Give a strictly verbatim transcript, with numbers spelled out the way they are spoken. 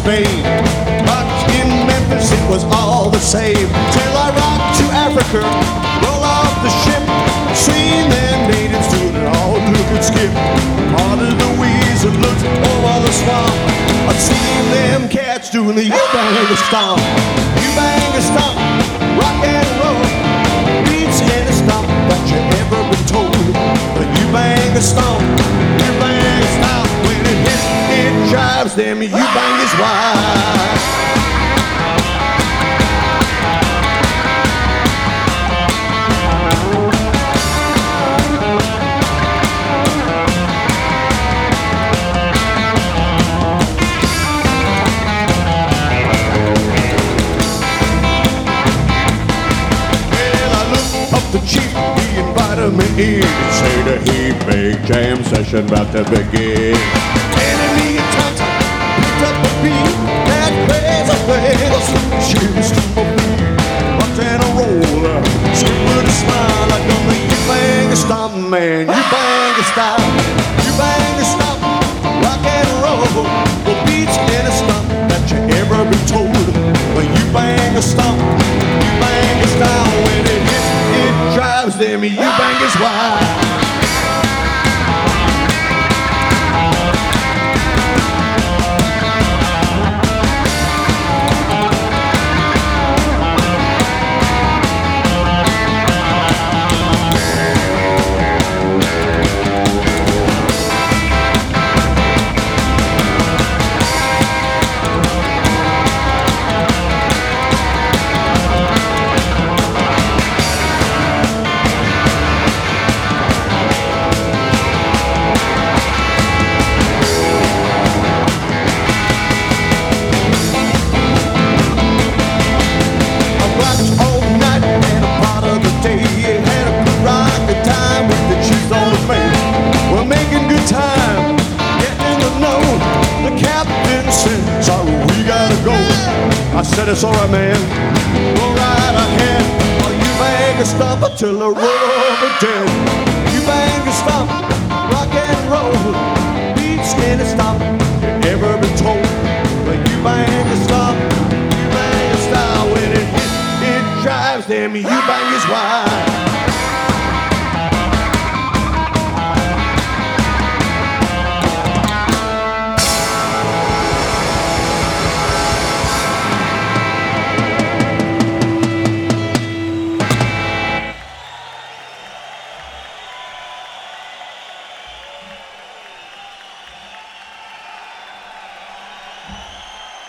Spain. But in Memphis it was all the same. Till I rocked to Africa, roll off the ship, seen them natives doing it all look and skip. Part of the wheeze and looked over the swamp. I've seen them cats doing the U-bang stomp. U-bang stomp, rock and roll, beats any stomp that you ever been told. The U-bang stomp, U-bang stomp, when it hits, it drives them U-bangers wild. The chief, he invited me in and say the heat big jam session about to begin. Enemy attacked, picked up the beat, that crazy face, she was to my feet, rocked and a roller, skipped with a smile like on the you bang a stomp man, you bang a style, you bang a stomp, rock and roll, well beats in a stomp that you ever been told. When you bang a stomp, you bang a style, when it hits, it drives them U-bangers wild. I said it's alright, man. Go right ahead. While you bang a stomp until the roll over dead. You bang a stomp, rock and roll, beats in a stomp you ever been told. When you bang a stomp, you bang a style. When it hits, it drives them you bangers wild.